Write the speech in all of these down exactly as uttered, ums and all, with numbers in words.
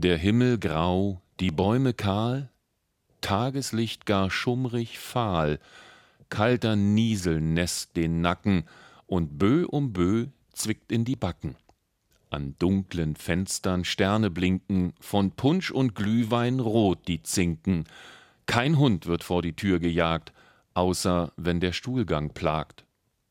Der Himmel grau, die Bäume kahl, Tageslicht gar schummrig fahl, kalter Niesel nässt den Nacken und Bö um Bö zwickt in die Backen. An dunklen Fenstern Sterne blinken, von Punsch und Glühwein rot die Zinken. Kein Hund wird vor die Tür gejagt, außer wenn der Stuhlgang plagt.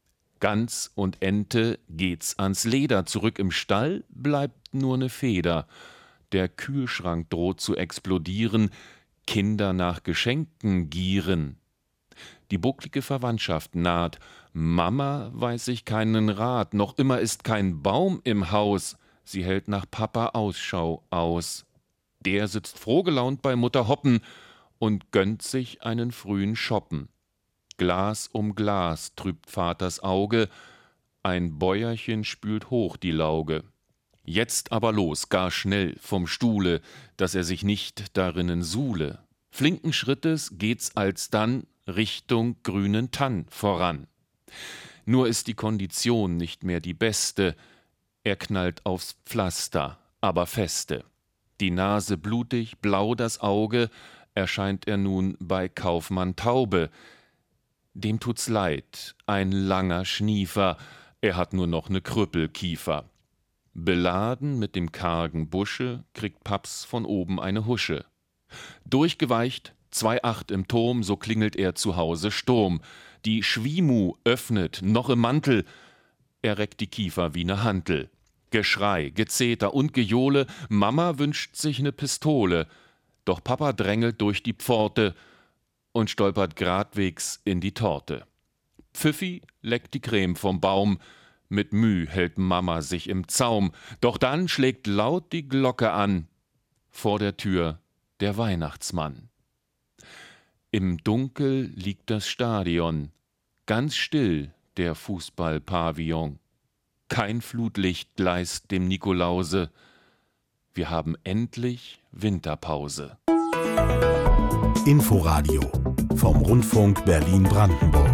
Gans und Ente geht's ans Leder, zurück im Stall bleibt nur ne Feder. Der Kühlschrank droht zu explodieren, Kinder nach Geschenken gieren. Die bucklige Verwandtschaft naht, Mama weiß ich keinen Rat, noch immer ist kein Baum im Haus, sie hält nach Papa Ausschau aus. Der sitzt frohgelaunt bei Mutter Hoppen und gönnt sich einen frühen Schoppen. Glas um Glas trübt Vaters Auge, ein Bäuerchen spült hoch die Lauge. Jetzt aber los, gar schnell vom Stuhle, dass er sich nicht darinnen suhle. Flinken Schrittes geht's alsdann Richtung grünen Tann voran. Nur ist die Kondition nicht mehr die beste, er knallt aufs Pflaster, aber feste. Die Nase blutig, blau das Auge, erscheint er nun bei Kaufmann Taube. Dem tut's leid, ein langer Schniefer, er hat nur noch ne Krüppelkiefer. Beladen mit dem kargen Busche kriegt Paps von oben eine Husche. Durchgeweicht, zwei Acht im Turm, so klingelt er zu Hause Sturm. Die Schwimu öffnet, noch im Mantel, er reckt die Kiefer wie ne Hantel. Geschrei, Gezeter und Gejohle, Mama wünscht sich ne Pistole. Doch Papa drängelt durch die Pforte und stolpert gradwegs in die Torte. Pfiffi leckt die Creme vom Baum, mit Müh hält Mama sich im Zaum, doch dann schlägt laut die Glocke an, vor der Tür der Weihnachtsmann. Im Dunkel liegt das Stadion, ganz still der Fußballpavillon. Kein Flutlicht gleißt dem Nikolause, wir haben endlich Winterpause. Inforadio vom Rundfunk Berlin-Brandenburg.